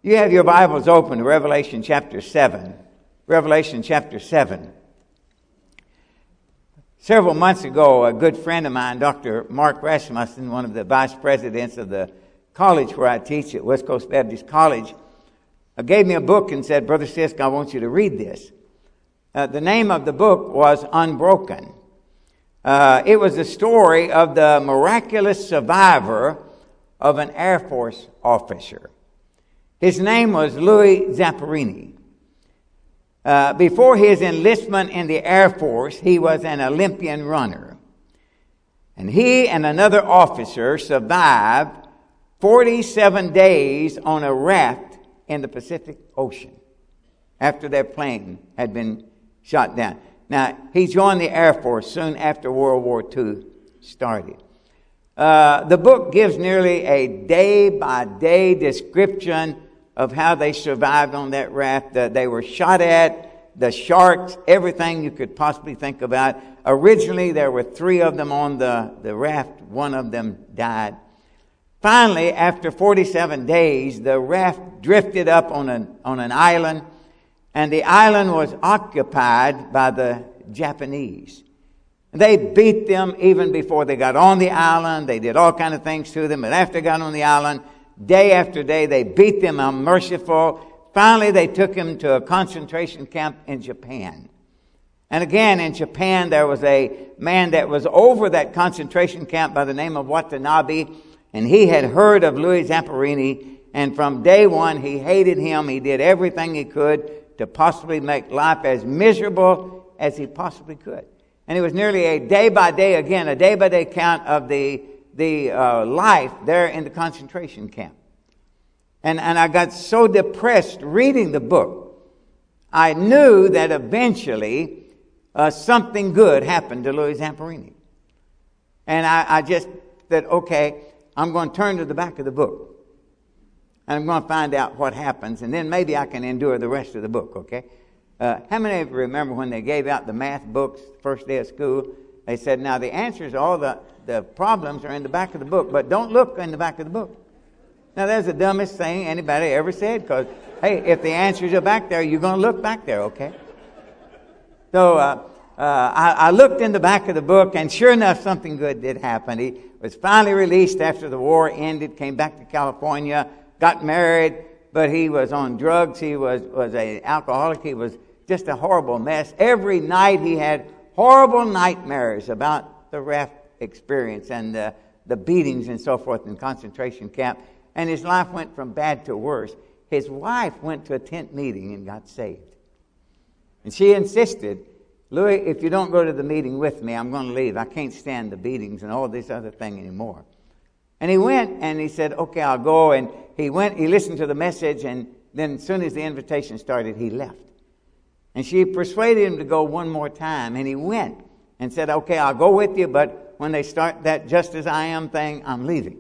You have your Bibles open to Revelation chapter 7. Revelation chapter 7. Several months ago, a good friend of mine, Dr. Mark Rasmussen, one of the vice presidents of the college where I teach at West Coast Baptist College, gave me a book and said, "Brother Sisk, I want you to read this." The name of the book was Unbroken. It was the story of the miraculous survivor of an Air Force officer. His name was Louis Zamperini. Before his enlistment in the Air Force, he was an Olympian runner. And he and another officer survived 47 days on a raft in the Pacific Ocean after their plane had been shot down. Now, he joined the Air Force soon after World War II started. The book gives nearly a day-by-day description of how they survived on that raft. They were shot at, the sharks, everything you could possibly think about. Originally, there were 3 of them on the raft. One of them died. Finally, after 47 days, the raft drifted up on an island, and the island was occupied by the Japanese. They beat them even before they got on the island. They did all kinds of things to them, but after they got on the island, day after day, they beat them unmerciful. Finally, they took him to a concentration camp in Japan. And again, in Japan, there was a man that was over that concentration camp by the name of Watanabe, and he had heard of Louis Zamperini, and from day one, he hated him. He did everything he could to possibly make life as miserable as he possibly could. And it was nearly a day-by-day count of the life there in the concentration camp. And I got so depressed reading the book. I knew that eventually something good happened to Louis Zamperini. And I just said, okay, I'm going to turn to the back of the book. And I'm going to find out what happens, and then maybe I can endure the rest of the book, okay? How many of you remember when they gave out the math books the first day of school? They said, now the answers to all the problems are in the back of the book, but don't look in the back of the book. Now that's the dumbest thing anybody ever said, because, hey, if the answers are back there, you're going to look back there, okay? So I looked in the back of the book, and sure enough, something good did happen. He was finally released after the war ended, came back to California, got married, but he was on drugs. He was an alcoholic. He was just a horrible mess. Every night he had horrible nightmares about the raft experience and the beatings and so forth in concentration camp. And his life went from bad to worse. His wife went to a tent meeting and got saved. And she insisted, "Louis, if you don't go to the meeting with me, I'm going to leave. I can't stand the beatings and all this other thing anymore." And he went and he said, "Okay, I'll go." And he went, he listened to the message, and then as soon as the invitation started, he left. And she persuaded him to go one more time, and he went and said, "Okay, I'll go with you, but when they start that just as I am thing, I'm leaving."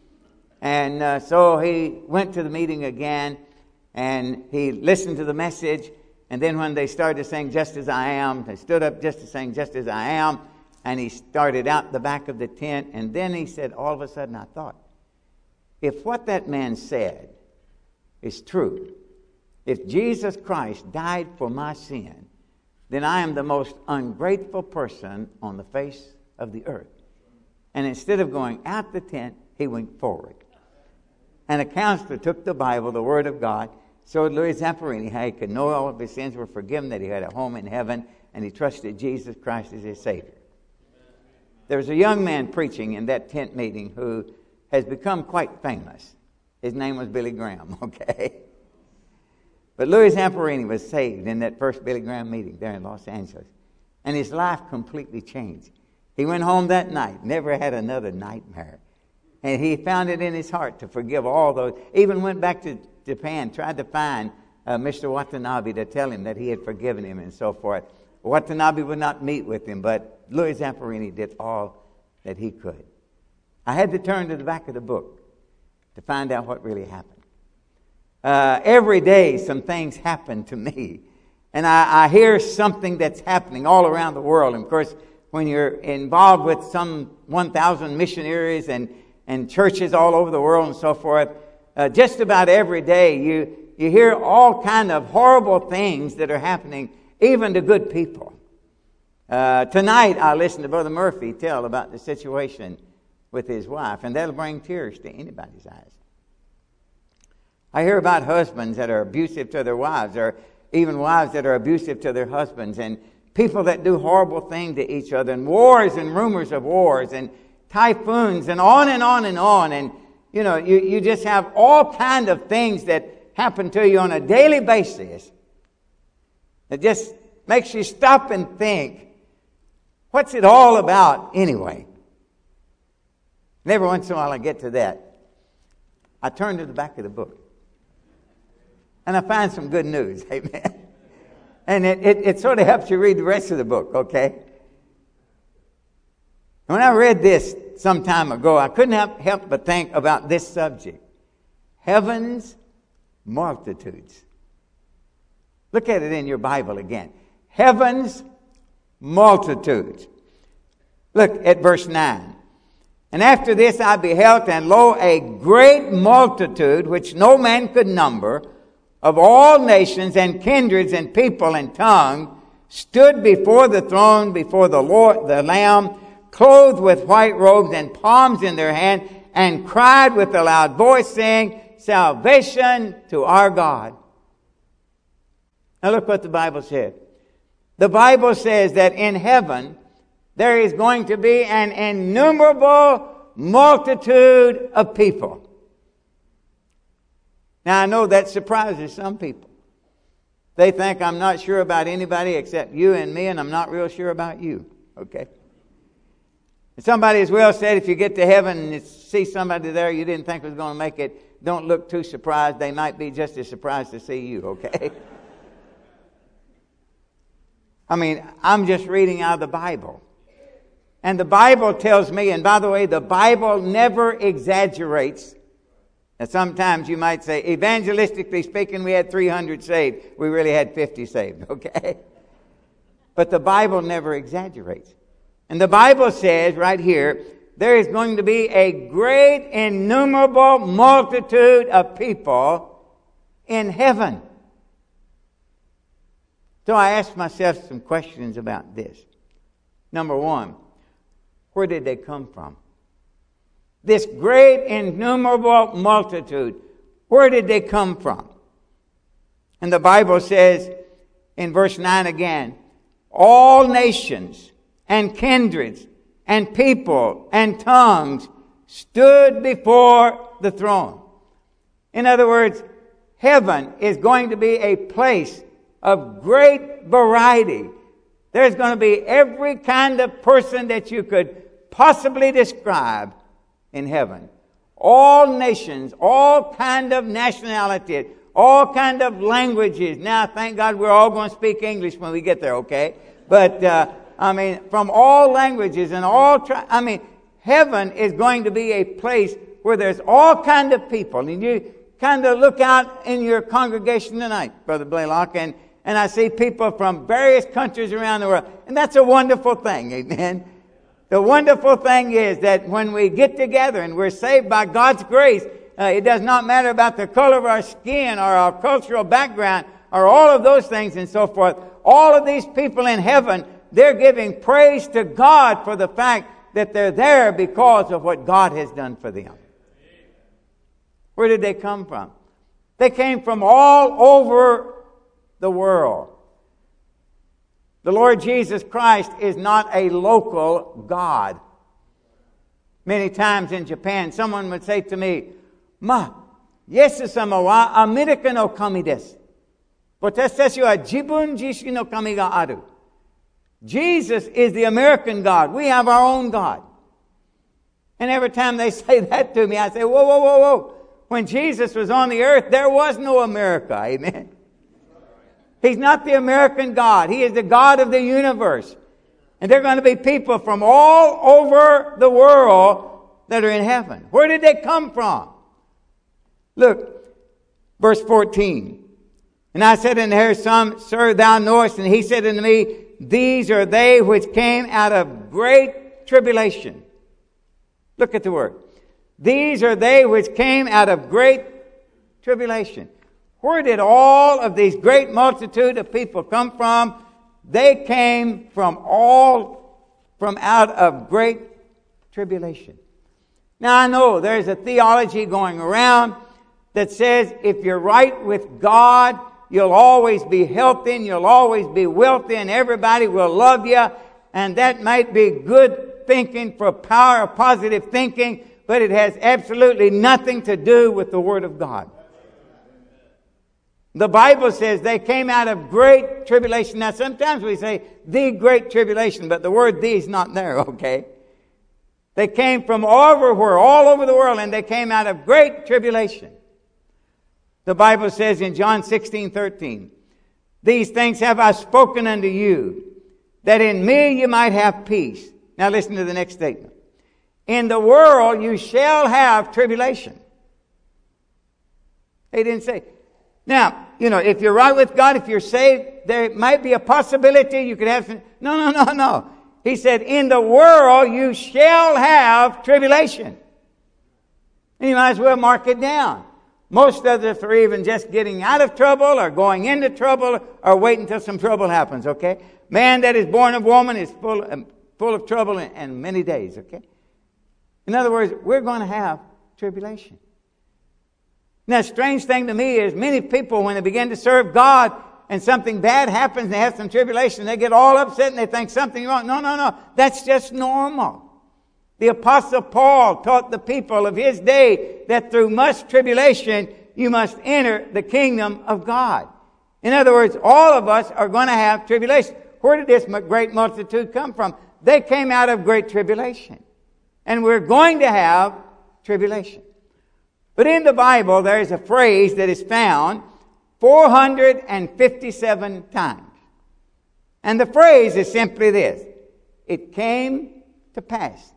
And so he went to the meeting again, and he listened to the message, and then when they started to sing "Just As I Am," they stood up just to sing "Just As I Am," and he started out the back of the tent, and then he said, all of a sudden I thought, if what that man said is true, if Jesus Christ died for my sin, then I am the most ungrateful person on the face of the earth. And instead of going out the tent, he went forward. And a counselor took the Bible, the Word of God, showed Louis Zamperini how he could know all of his sins were forgiven, that he had a home in heaven, and he trusted Jesus Christ as his Savior. There was a young man preaching in that tent meeting who has become quite famous. His name was Billy Graham, okay? But Louis Zamperini was saved in that first Billy Graham meeting there in Los Angeles. And his life completely changed. He went home that night, never had another nightmare. And he found it in his heart to forgive all those. Even went back to Japan, tried to find Mr. Watanabe to tell him that he had forgiven him and so forth. Watanabe would not meet with him, but Louis Zamperini did all that he could. I had to turn to the back of the book to find out what really happened. Every day some things happen to me. And I hear something that's happening all around the world. And of course, when you're involved with some 1,000 missionaries and churches all over the world and so forth, just about every day you hear all kind of horrible things that are happening, even to good people. Tonight I listened to Brother Murphy tell about the situation with his wife, and that'll bring tears to anybody's eyes. I hear about husbands that are abusive to their wives, or even wives that are abusive to their husbands, and people that do horrible things to each other, and wars and rumors of wars, and typhoons, and on and on and on. And, you know, you just have all kind of things that happen to you on a daily basis. It just makes you stop and think, what's it all about anyway? And every once in a while I get to that. I turn to the back of the book. And I find some good news. Amen. And it sort of helps you read the rest of the book, okay? When I read this some time ago, I couldn't help but think about this subject. Heaven's multitudes. Look at it in your Bible again. Heaven's multitudes. Look at verse 9. And after this I beheld, and lo, a great multitude, which no man could number, of all nations and kindreds and people and tongue, stood before the throne, before the Lord, the Lamb, clothed with white robes and palms in their hand, and cried with a loud voice, saying, Salvation to our God. Now look what the Bible says. The Bible says that in heaven there is going to be an innumerable multitude of people. Now, I know that surprises some people. They think I'm not sure about anybody except you and me, and I'm not real sure about you. Okay? And somebody as well said, if you get to heaven and you see somebody there you didn't think was going to make it, don't look too surprised. They might be just as surprised to see you. Okay? I mean, I'm just reading out of the Bible. And the Bible tells me, and by the way, the Bible never exaggerates. Now, sometimes you might say, evangelistically speaking, we had 300 saved. We really had 50 saved, okay? But the Bible never exaggerates. And the Bible says right here, there is going to be a great, innumerable multitude of people in heaven. So I asked myself some questions about this. Number one, where did they come from? This great, innumerable multitude, where did they come from? And the Bible says in verse 9 again, all nations and kindreds and people and tongues stood before the throne. In other words, heaven is going to be a place of great variety. There's going to be every kind of person that you could possibly describe in heaven. All nations, all kind of nationalities, all kind of languages. Now, thank God we're all going to speak English when we get there, okay? But, from all languages and all heaven is going to be a place where there's all kind of people. And you kind of look out in your congregation tonight, Brother Blaylock, and I see people from various countries around the world. And that's a wonderful thing, amen? The wonderful thing is that when we get together and we're saved by God's grace, it does not matter about the color of our skin or our cultural background or all of those things and so forth. All of these people in heaven, they're giving praise to God for the fact that they're there because of what God has done for them. Where did they come from? They came from all over the world. The Lord Jesus Christ is not a local God. Many times in Japan, someone would say to me, Ma, Yesu-sama wa Amerika no kami desu. Watashi wa jibun jishi no kami ga aru. Jesus is the American God. We have our own God. And every time they say that to me, I say, whoa, whoa, whoa, whoa. When Jesus was on the earth, there was no America. Amen. He's not the American God. He is the God of the universe. And there are going to be people from all over the world that are in heaven. Where did they come from? Look, verse 14. And I said unto her, Son, Sir, thou knowest. And he said unto me, These are they which came out of great tribulation. Look at the word. These are they which came out of great tribulation. Where did all of these great multitude of people come from? They came from out of great tribulation. Now I know there's a theology going around that says if you're right with God, you'll always be healthy and you'll always be wealthy and everybody will love you. And that might be good thinking for power of positive thinking, but it has absolutely nothing to do with the Word of God. The Bible says they came out of great tribulation. Now sometimes we say the great tribulation, but the word "the" is not there, okay? They came from everywhere, all over the world, and they came out of great tribulation. The Bible says in John 16:13, "These things have I spoken unto you, that in me you might have peace." Now listen to the next statement. "In the world you shall have tribulation." He didn't say. Now, if you're right with God, if you're saved, there might be a possibility you could have some. No. He said, "In the world you shall have tribulation." And you might as well mark it down. Most of us are even just getting out of trouble or going into trouble or waiting until some trouble happens, okay? Man that is born of woman is full of trouble in many days, okay? In other words, we're going to have tribulation. Now, the strange thing to me is many people, when they begin to serve God and something bad happens, they have some tribulation, they get all upset and they think something wrong. No. That's just normal. The Apostle Paul taught the people of his day that through much tribulation, you must enter the kingdom of God. In other words, all of us are going to have tribulation. Where did this great multitude come from? They came out of great tribulation. And we're going to have tribulation. But in the Bible, there is a phrase that is found 457 times. And the phrase is simply this: it came to pass.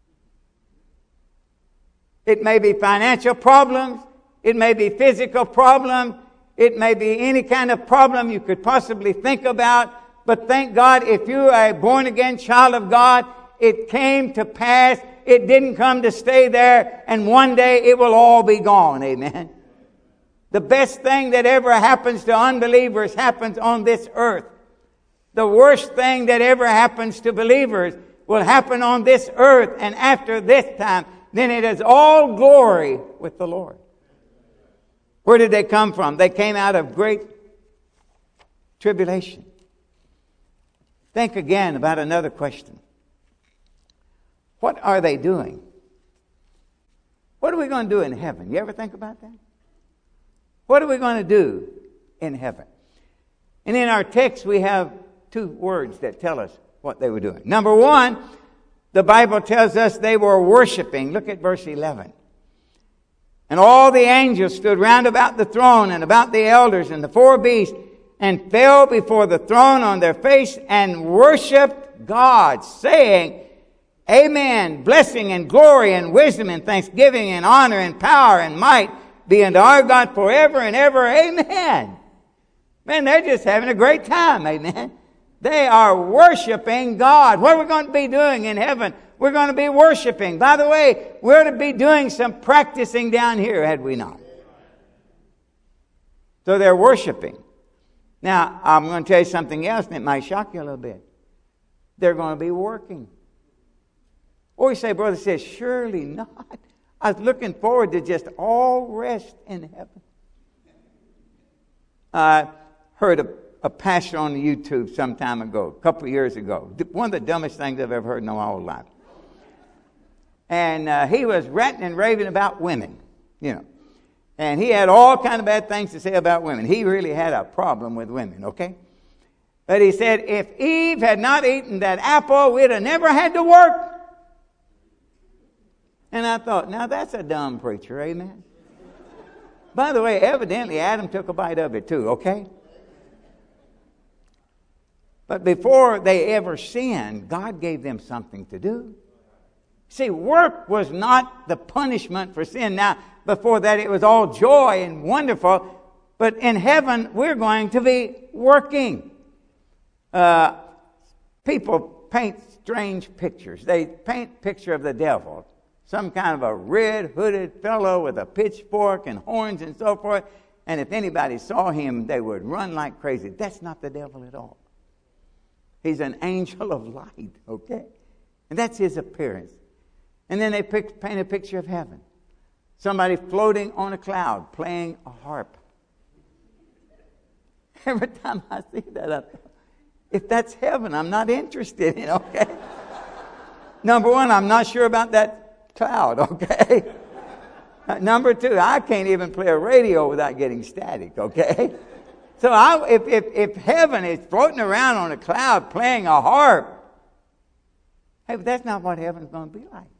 It may be financial problems. It may be physical problems. It may be any kind of problem you could possibly think about. But thank God, if you are a born-again child of God, it came to pass. It didn't come to stay there, and one day it will all be gone. Amen. The best thing that ever happens to unbelievers happens on this earth. The worst thing that ever happens to believers will happen on this earth, and after this time, then it is all glory with the Lord. Where did they come from? They came out of great tribulation. Think again about another question. What are they doing? What are we going to do in heaven? You ever think about that? What are we going to do in heaven? And in our text, we have two words that tell us what they were doing. Number one, the Bible tells us they were worshiping. Look at verse 11. "And all the angels stood round about the throne and about the elders and the four beasts, and fell before the throne on their face and worshipped God, saying, Amen, blessing and glory and wisdom and thanksgiving and honor and power and might be unto our God forever and ever. Amen." Man, they're just having a great time. Amen. They are worshiping God. What are we going to be doing in heaven? We're going to be worshiping. By the way, we're to be doing some practicing down here, had we not. So they're worshiping. Now, I'm going to tell you something else, and it might shock you a little bit. They're going to be working. Or you say, Brother says, surely not. I was looking forward to just all rest in heaven. I heard a pastor on YouTube some time ago, a couple of years ago. One of the dumbest things I've ever heard in my whole life. And he was ranting and raving about women, And he had all kind of bad things to say about women. He really had a problem with women, okay? But he said, if Eve had not eaten that apple, we'd have never had to work. And I thought, now that's a dumb preacher, amen? By the way, evidently Adam took a bite of it too, okay? But before they ever sinned, God gave them something to do. See, work was not the punishment for sin. Now, before that, it was all joy and wonderful. But in heaven, we're going to be working. People paint strange pictures. They paint a picture of the devil. some kind of a red-hooded fellow with a pitchfork and horns and so forth. And if anybody saw him, they would run like crazy. That's not the devil at all. He's an angel of light, okay? And that's his appearance. And then they paint a picture of heaven. Somebody floating on a cloud, playing a harp. Every time I see that, I thought, if that's heaven, I'm not interested in, okay? Number one, I'm not sure about that cloud, okay? Number two, I can't even play a radio without getting static, okay? So if heaven is floating around on a cloud playing a harp, hey, but that's not what heaven's going to be like.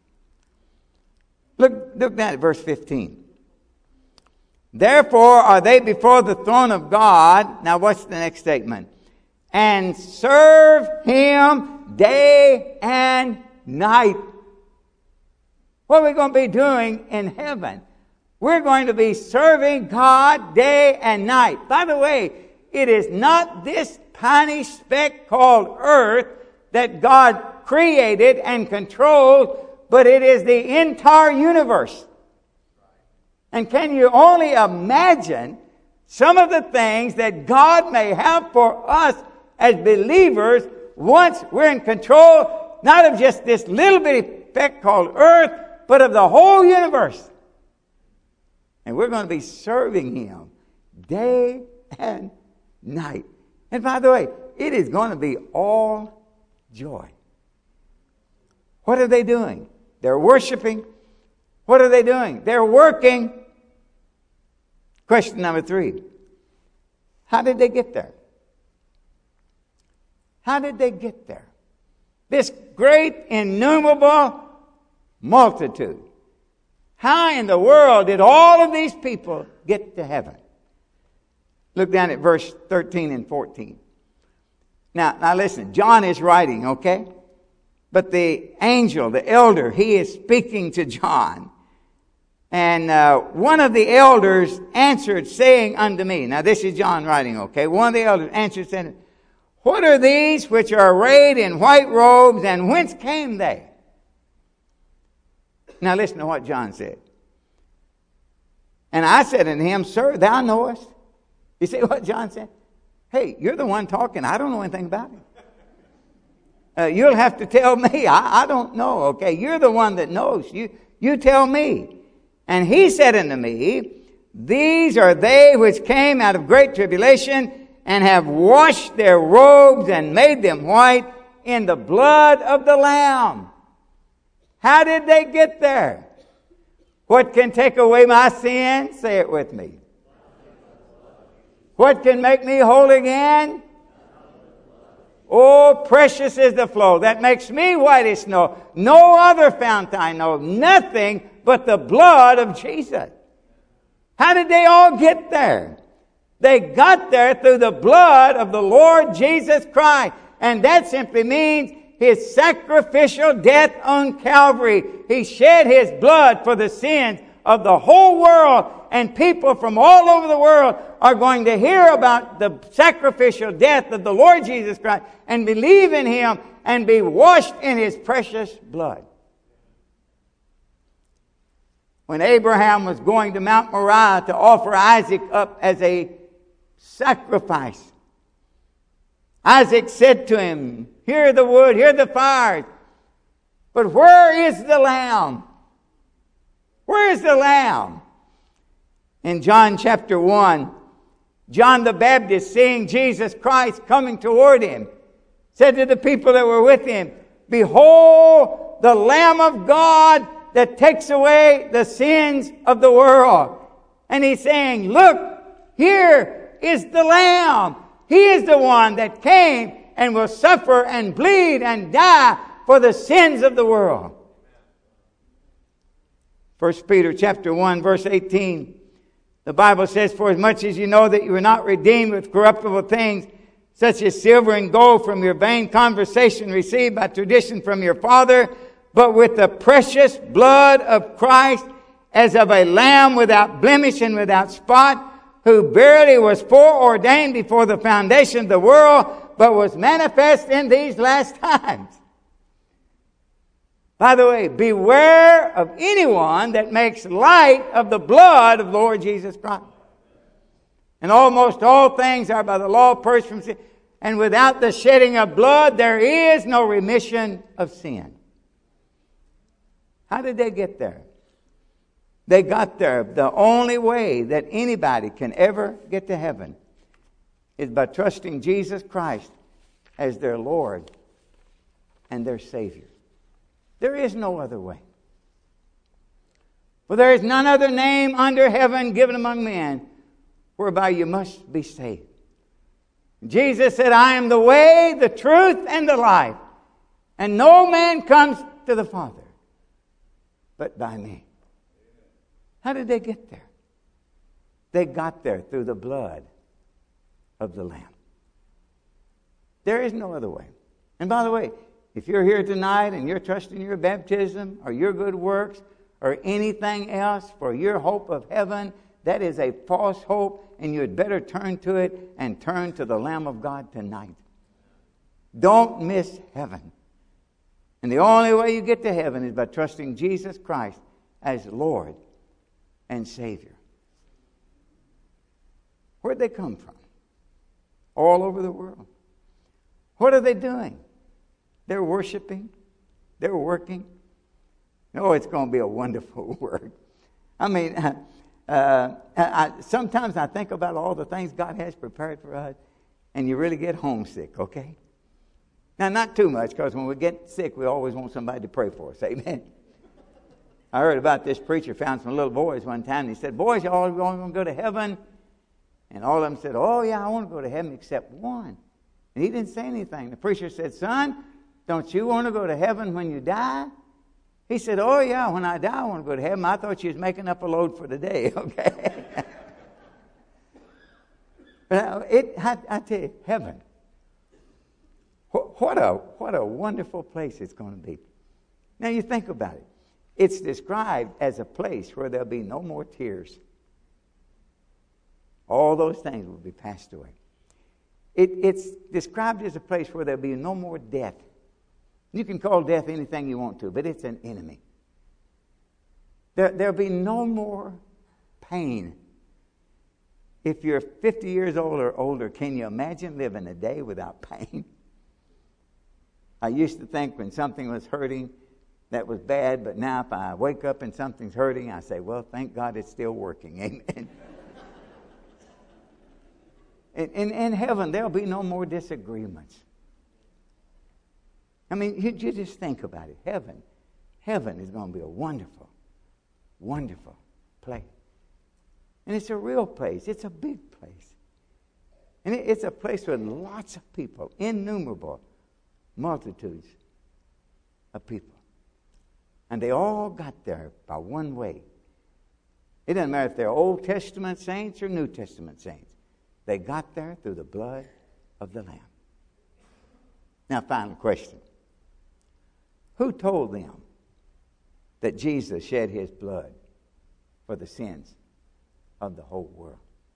Look down at verse 15. Therefore are they before the throne of God. Now what's the next statement? And serve him day and night. What are we going to be doing in heaven? We're going to be serving God day and night. By the way, it is not this tiny speck called earth that God created and controlled, but it is the entire universe. And can you only imagine some of the things that God may have for us as believers once we're in control, not of just this little bitty speck called earth, but of the whole universe. And we're going to be serving him day and night. And by the way, it is going to be all joy. What are they doing? They're worshiping. What are they doing? They're working. Question number 3. How did they get there? How did they get there? This great, innumerable multitude. How in the world did all of these people get to heaven? Look down at verse 13 and 14. Now listen, John is writing, okay? But the angel, the elder, he is speaking to John. And one of the elders answered, saying unto me. Now this is John writing, okay? One of the elders answered, saying, what are these which are arrayed in white robes, and whence came they? Now listen to what John said. And I said unto him, Sir, thou knowest. You see what John said? Hey, you're the one talking. I don't know anything about it. You'll have to tell me. I don't know, okay? You're the one that knows. You tell me. And he said unto me, these are they which came out of great tribulation, and have washed their robes and made them white in the blood of the Lamb. How did they get there? What can take away my sin? Say it with me. What can make me whole again? Oh, precious is the flow that makes me white as snow. No other fount I know. Nothing but the blood of Jesus. How did they all get there? They got there through the blood of the Lord Jesus Christ. And that simply means his sacrificial death on Calvary. He shed his blood for the sins of the whole world. And people from all over the world are going to hear about the sacrificial death of the Lord Jesus Christ and believe in him and be washed in his precious blood. When Abraham was going to Mount Moriah to offer Isaac up as a sacrifice, Isaac said to him, here the wood, here the fire, but where is the lamb? Where is the lamb? In John chapter 1, John the Baptist, seeing Jesus Christ coming toward him, said to the people that were with him, behold the Lamb of God that takes away the sins of the world. And he's saying, look, here is the Lamb. He is the one that came and will suffer and bleed and die for the sins of the world. 1 Peter chapter 1, verse 18. The Bible says, for as much as you know that you were not redeemed with corruptible things, such as silver and gold from your vain conversation received by tradition from your father, but with the precious blood of Christ, as of a lamb without blemish and without spot, who verily was foreordained before the foundation of the world, but was manifest in these last times. By the way, beware of anyone that makes light of the blood of Lord Jesus Christ. And almost all things are by the law purged from sin. And without the shedding of blood, there is no remission of sin. How did they get there? They got there. The only way that anybody can ever get to heaven is by trusting Jesus Christ as their Lord and their Savior. There is no other way. For there is none other name under heaven given among men whereby you must be saved. Jesus said, I am the way, the truth, and the life. And no man comes to the Father but by me. How did they get there? They got there through the blood of the Lamb. There is no other way. And by the way, if you're here tonight and you're trusting your baptism or your good works or anything else for your hope of heaven, that is a false hope, and you had better turn to it and turn to the Lamb of God tonight. Don't miss heaven. And the only way you get to heaven is by trusting Jesus Christ as Lord and Savior. Where'd they come from? All over the world. What are they doing? They're worshiping. They're working. Oh, it's going to be a wonderful work. I mean, sometimes I think about all the things God has prepared for us, and you really get homesick, okay? Now, not too much, because when we get sick, we always want somebody to pray for us, amen? I heard about this preacher found some little boys one time, and he said, boys, you all going to go to heaven? And all of them said, oh, yeah, I want to go to heaven except one. And he didn't say anything. The preacher said, son, don't you want to go to heaven when you die? He said, oh, yeah, when I die, I want to go to heaven. I thought you was making up a load for the day, okay? But I tell you, heaven, what a wonderful place it's going to be. Now, you think about it. It's described as a place where there'll be no more tears. All those things will be passed away. It's described as a place where there'll be no more death. You can call death anything you want to, but it's an enemy. There'll be no more pain. If you're 50 years old or older, can you imagine living a day without pain? I used to think when something was hurting, that was bad, but now if I wake up and something's hurting, I say, well, thank God it's still working. Amen. In heaven, there'll be no more disagreements. I mean, you just think about it. Heaven is going to be a wonderful, wonderful place. And it's a real place. It's a big place. And it's a place with lots of people, innumerable multitudes of people. And they all got there by one way. It doesn't matter if they're Old Testament saints or New Testament saints. They got there through the blood of the Lamb. Now, final question. Who told them that Jesus shed his blood for the sins of the whole world?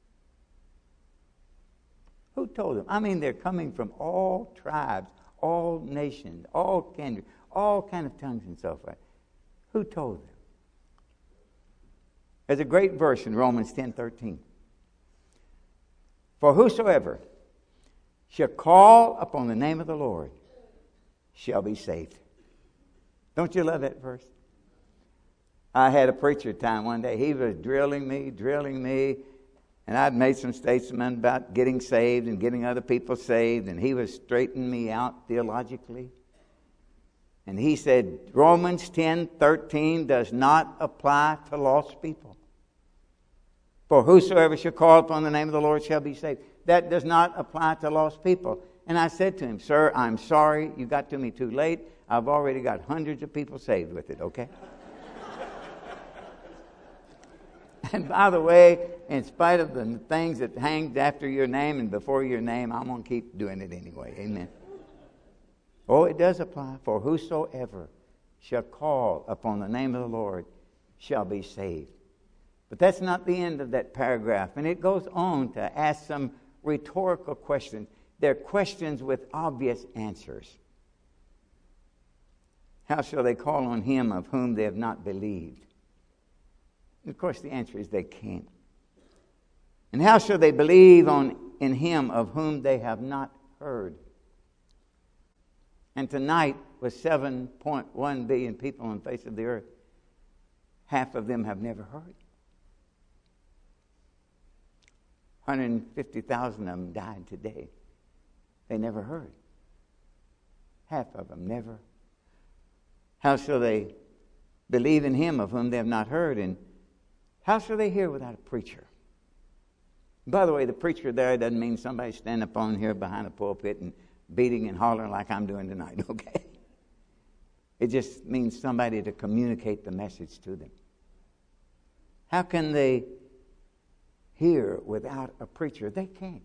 Who told them? I mean, they're coming from all tribes, all nations, all kindred, all kind of tongues and so forth. Who told them? There's a great verse in Romans 10:13. For whosoever shall call upon the name of the Lord shall be saved. Don't you love that verse? I had a preacher time one day. He was drilling me, and I'd made some statements about getting saved and getting other people saved, and he was straightening me out theologically. And he said, Romans 10:13 does not apply to lost people. For whosoever shall call upon the name of the Lord shall be saved. That does not apply to lost people. And I said to him, sir, I'm sorry. You got to me too late. I've already got hundreds of people saved with it, okay? And by the way, in spite of the things that hang after your name and before your name, I'm going to keep doing it anyway. Amen. Oh, it does apply. For whosoever shall call upon the name of the Lord shall be saved. But that's not the end of that paragraph. And it goes on to ask some rhetorical questions. They're questions with obvious answers. how shall they call on him of whom they have not believed? And of course, the answer is they can't. And how shall they believe in him of whom they have not heard? And tonight, with 7.1 billion people on the face of the earth, half of them have never heard. 150,000 of them died today. They never heard. Half of them never. How shall they believe in him of whom they have not heard? And how shall they hear without a preacher? By the way, the preacher there doesn't mean somebody standing up on here behind a pulpit and beating and hollering like I'm doing tonight, okay? It just means somebody to communicate the message to them. How can they hear without a preacher? They can't.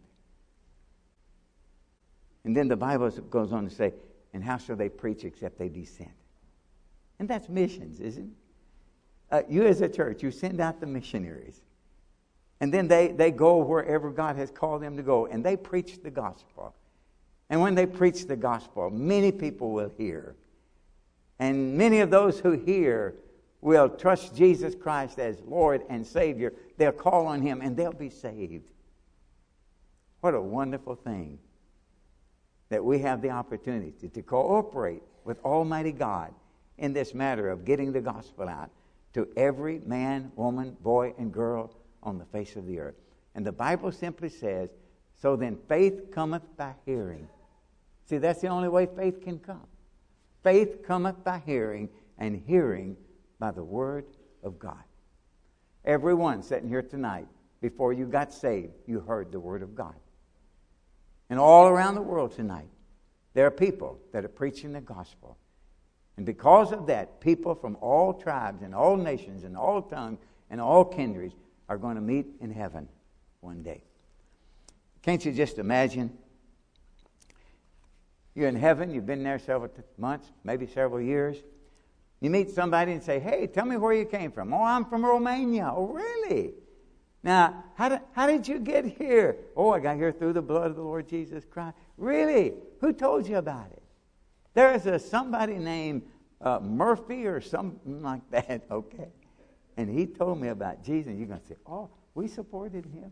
And then the Bible goes on to say, and how shall they preach except they be sent? And that's missions, isn't it? You as a church, you send out the missionaries. And then they go wherever God has called them to go, and they preach the gospel. And when they preach the gospel, many people will hear. And many of those who hear will trust Jesus Christ as Lord and Savior. They'll call on him, and they'll be saved. What a wonderful thing that we have the opportunity to cooperate with Almighty God in this matter of getting the gospel out to every man, woman, boy, and girl on the face of the earth. And the Bible simply says, so then faith cometh by hearing. See, that's the only way faith can come. Faith cometh by hearing, and hearing by the word of God. Everyone sitting here tonight, before you got saved, you heard the word of God. And all around the world tonight, there are people that are preaching the gospel. And because of that, people from all tribes and all nations and all tongues and all kindreds are going to meet in heaven one day. Can't you just imagine? You're in heaven, you've been there several months, maybe several years. You meet somebody and say, hey, tell me where you came from. Oh, I'm from Romania. Oh, really? Now, how did you get here? Oh, I got here through the blood of the Lord Jesus Christ. Really? Who told you about it? There is somebody named Murphy or something like that, okay? And he told me about Jesus. You're going to say, oh, we supported him.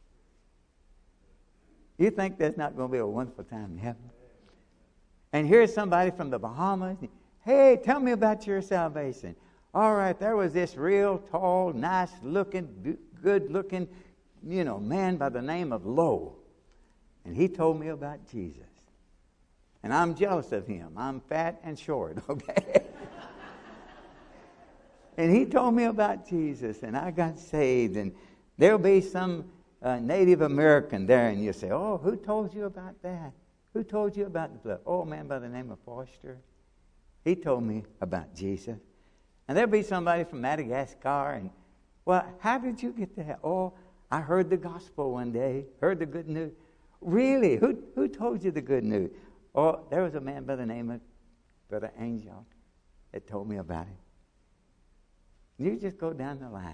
You think that's not going to be a wonderful time in heaven? And here's somebody from the Bahamas. Hey, tell me about your salvation. All right, there was this real tall, nice-looking, good-looking, man by the name of Lowe. And he told me about Jesus. And I'm jealous of him. I'm fat and short, okay? And he told me about Jesus, and I got saved. And there'll be some Native American there, and you'll say, oh, who told you about that? Who told you about the blood? Oh, a man by the name of Foster. He told me about Jesus. And there'll be somebody from Madagascar, and, well, how did you get that? Oh, I heard the gospel one day, heard the good news. Really? Who told you the good news? Oh, there was a man by the name of Brother Angel that told me about it. You just go down the line.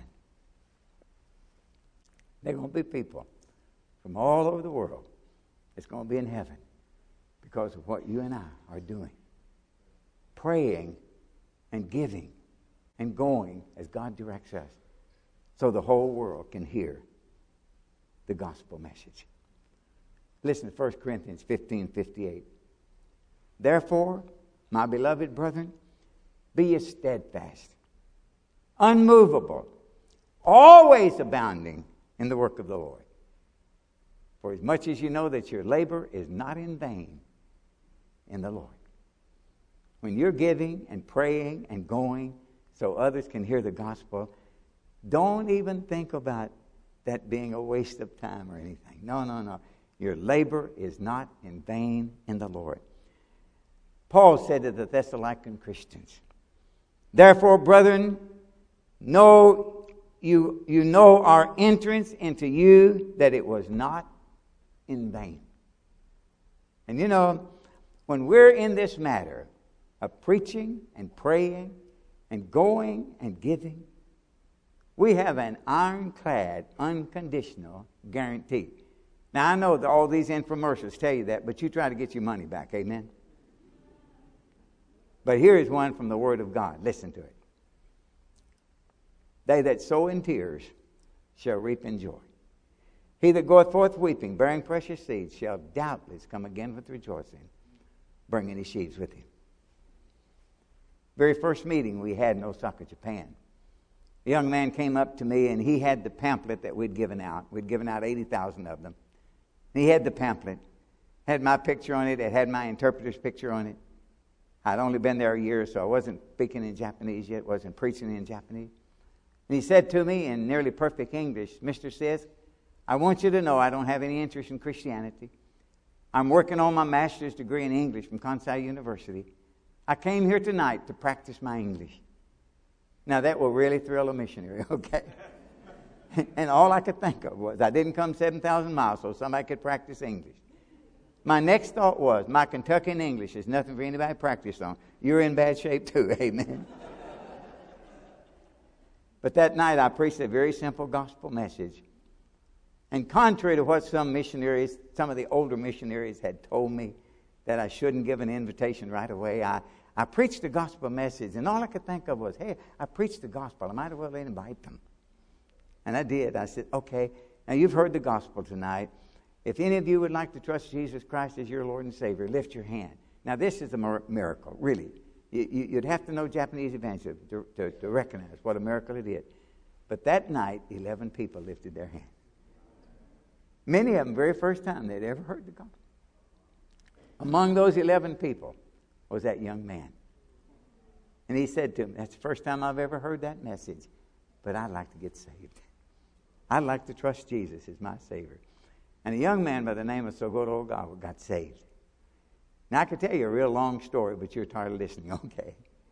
There are going to be people from all over the world that's going to be in heaven because of what you and I are doing. Praying and giving and going as God directs us so the whole world can hear the gospel message. Listen to 1 Corinthians 15:58. Therefore, my beloved brethren, be ye steadfast, unmovable, always abounding in the work of the Lord. For as much as you know that your labor is not in vain in the Lord. When you're giving and praying and going so others can hear the gospel, don't even think about that being a waste of time or anything. No. Your labor is not in vain in the Lord. Paul said to the Thessalonican Christians, therefore, brethren, you know our entrance into you, that it was not in vain. And when we're in this matter of preaching and praying and going and giving, we have an ironclad, unconditional guarantee. Now, I know that all these infomercials tell you that, but you try to get your money back, amen? But here is one from the Word of God. Listen to it. They that sow in tears shall reap in joy. He that goeth forth weeping, bearing precious seeds, shall doubtless come again with rejoicing, bringing his sheaves with him. Very first meeting we had in Osaka, Japan. A young man came up to me, and he had the pamphlet that we'd given out. We'd given out 80,000 of them. And he had the pamphlet. Had my picture on it. It had my interpreter's picture on it. I'd only been there a year, so I wasn't speaking in Japanese yet, wasn't preaching in Japanese. And he said to me in nearly perfect English, Mr. Sis, I want you to know I don't have any interest in Christianity. I'm working on my master's degree in English from Kansai University. I came here tonight to practice my English. Now that will really thrill a missionary, okay? And all I could think of was I didn't come 7,000 miles so somebody could practice English. My next thought was, my Kentuckian English is nothing for anybody to practice on. You're in bad shape too, amen? But that night I preached a very simple gospel message. And contrary to what some missionaries, some of the older missionaries had told me, that I shouldn't give an invitation right away, I preached the gospel message, and all I could think of was, hey, I preached the gospel. I might as well invite them. And I did. I said, okay, now you've heard the gospel tonight. If any of you would like to trust Jesus Christ as your Lord and Savior, lift your hand. Now this is a miracle, really. You'd have to know Japanese evangelism to recognize what a miracle it is. But that night, 11 people lifted their hand. Many of them, very first time they'd ever heard the gospel. Among those 11 people was that young man. And he said to him, that's the first time I've ever heard that message, but I'd like to get saved. I'd like to trust Jesus as my Savior. And a young man by the name of Sogoro Ogawa got saved. Now, I could tell you a real long story, but you're tired of listening, okay?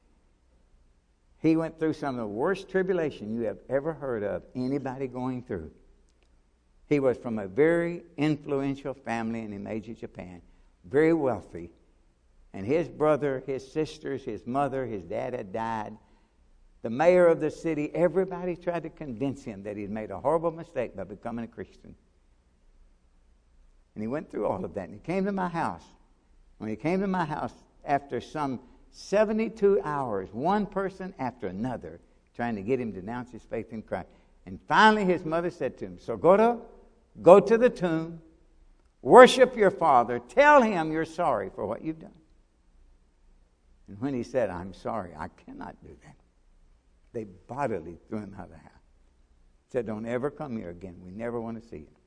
He went through some of the worst tribulation you have ever heard of anybody going through. He was from a very influential family in Himeji, Japan, very wealthy. And his brother, his sisters, his mother, his dad had died. The mayor of the city, everybody tried to convince him that he'd made a horrible mistake by becoming a Christian. And he went through all of that. And he came to my house. When he came to my house, after some 72 hours, one person after another, trying to get him to denounce his faith in Christ. And finally his mother said to him, Sogoro, go to the tomb, worship your father, tell him you're sorry for what you've done. And when he said, I'm sorry, I cannot do that, they bodily threw him out of the house. Said, don't ever come here again. We never want to see you.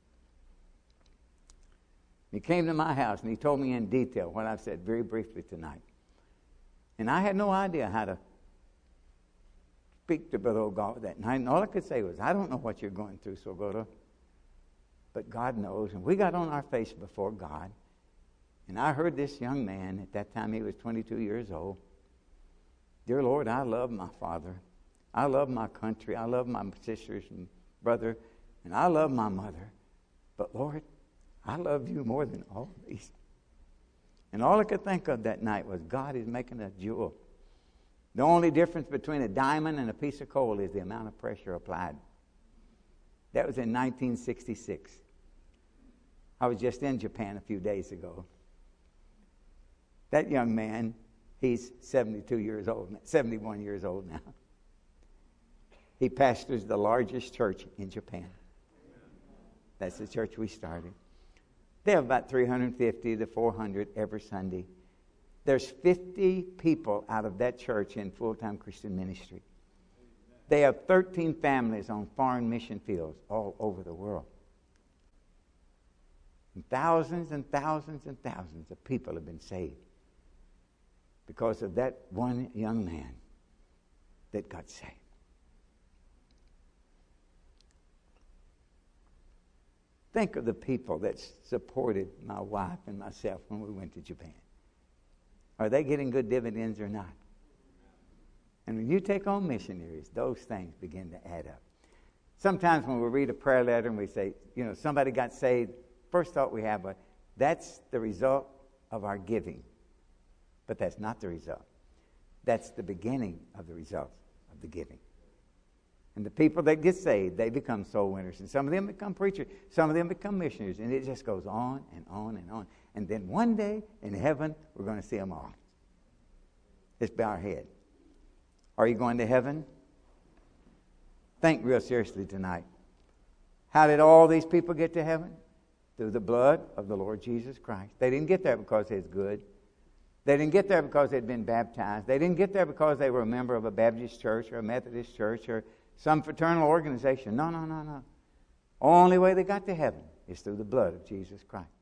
He came to my house and he told me in detail what I've said very briefly tonight. And I had no idea how to speak to Brother Ogawa that night. And all I could say was, I don't know what you're going through, Sogoro, but God knows. And we got on our face before God. And I heard this young man, at that time he was 22 years old. Dear Lord, I love my father. I love my country. I love my sisters and brother. And I love my mother. But Lord, I love you more than all of these. And all I could think of that night was God is making a jewel. The only difference between a diamond and a piece of coal is the amount of pressure applied. That was in 1966. I was just in Japan a few days ago. That young man, he's 72 years old, 71 years old now. He pastors the largest church in Japan. That's the church we started. They have about 350 to 400 every Sunday. There's 50 people out of that church in full-time Christian ministry. They have 13 families on foreign mission fields all over the world. And thousands and thousands and thousands of people have been saved because of that one young man that got saved. Think of the people that supported my wife and myself when we went to Japan. Are they getting good dividends or not? And when you take on missionaries, those things begin to add up. Sometimes when we read a prayer letter and we say, somebody got saved, first thought we have, that's the result of our giving. But that's not the result. That's the beginning of the result of the giving. And the people that get saved, they become soul winners. And some of them become preachers. Some of them become missionaries. And it just goes on and on and on. And then one day in heaven, we're going to see them all. Let's bow our head. Are you going to heaven? Think real seriously tonight. How did all these people get to heaven? Through the blood of the Lord Jesus Christ. They didn't get there because they was good. They didn't get there because they'd been baptized. They didn't get there because they were a member of a Baptist church or a Methodist church or some fraternal organization. No. Only way they got to heaven is through the blood of Jesus Christ.